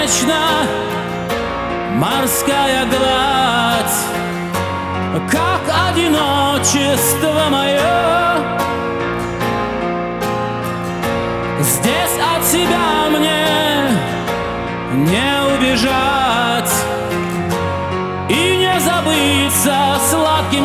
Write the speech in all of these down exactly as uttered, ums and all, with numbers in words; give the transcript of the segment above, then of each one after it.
бесконечна морская гладь, как одиночество мое. Здесь от себя мне не убежать и не забыться сладким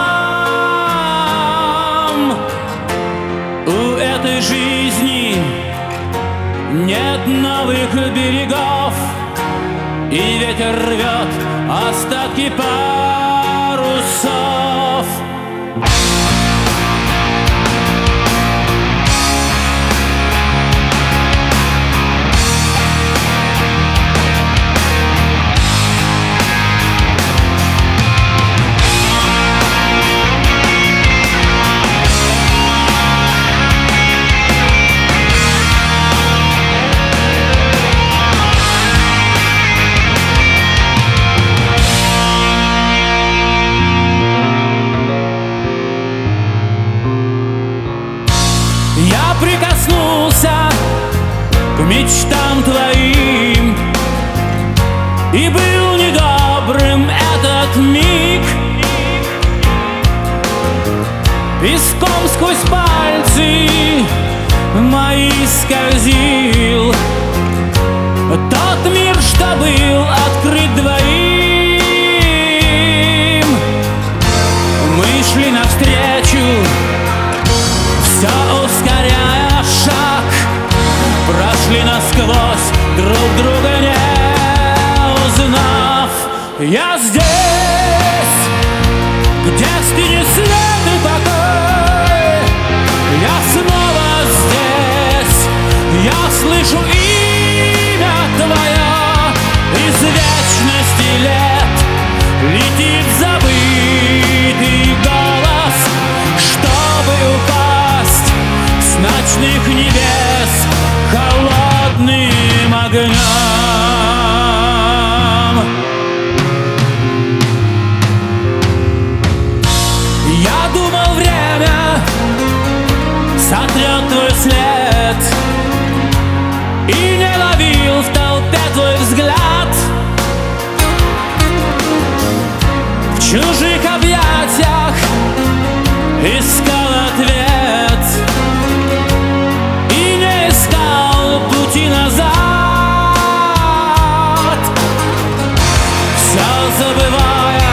сном. У этой жизни нет новых берегов, и ветер рвет остатки парусов. Я прикоснулся к мечтам твоим, и был недобрым этот миг. Песком сквозь пальцы мои скользил тот мир, что был открыт двоим. Мы шли навстречу, все ускоряя шаг, прошли насквозь, друг друга не узнав. Я здесь, где стынет свет и покой. Я снова здесь, я слышу имя твое. Из вечности лет летит забытый голос, чтобы упасть с ночных небес холодным огнем. Я думал, время сотрет твой след, и не ловил в толпе твой взгляд. В чужих объятиях искал ответ и не искал пути назад. Все забывая,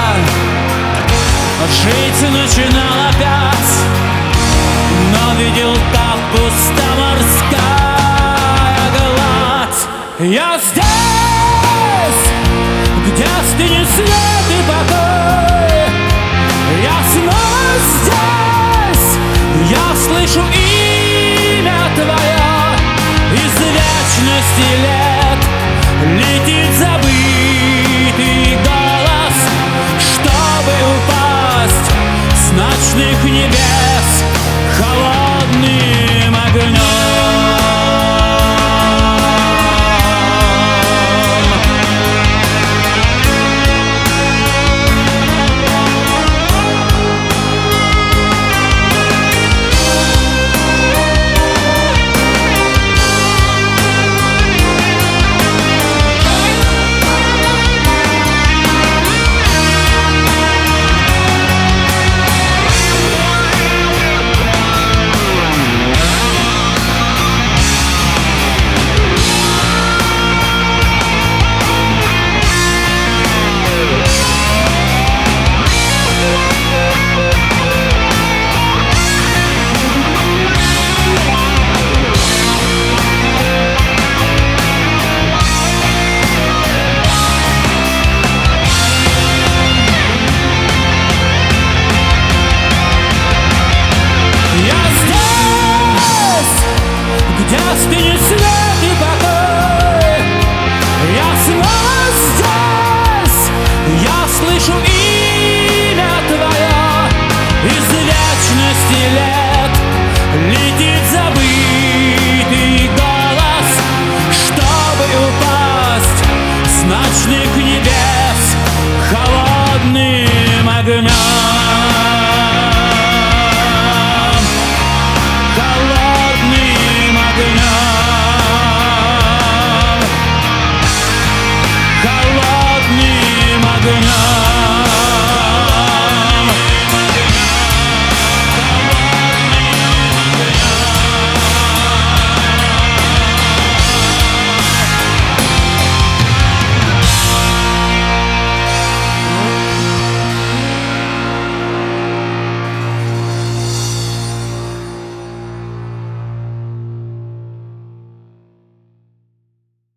жить начинал опять, но видел, как пуста морская гладь. Я здесь, где стынет свет и покой. Я снова здесь, я слышу имя твое. Из вечности лет летит забытый голос, чтобы упасть с ночных небес холодным огнем. меня.